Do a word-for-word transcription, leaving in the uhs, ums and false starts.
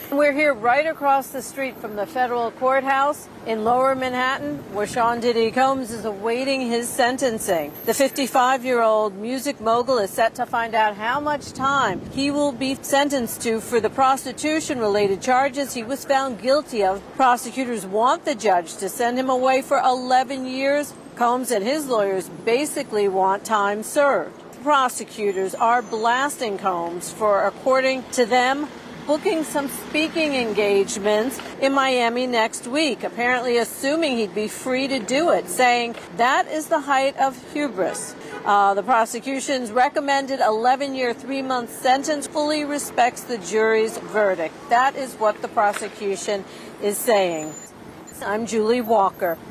We're here right across the street from the federal courthouse in Lower Manhattan, where Sean Diddy Combs is awaiting his sentencing. The fifty-five-year-old music mogul is set to find out how much time he will be sentenced to for the prostitution-related charges he was found guilty of. Prosecutors want the judge to send him away for eleven years. Combs and his lawyers basically want time served. Prosecutors are blasting Combs for, according to them, booking some speaking engagements in Miami next week, apparently assuming he'd be free to do it, saying that is the height of hubris. Uh, the prosecution's recommended eleven-year, three-month sentence fully respects the jury's verdict. That is what the prosecution is saying. I'm Julie Walker.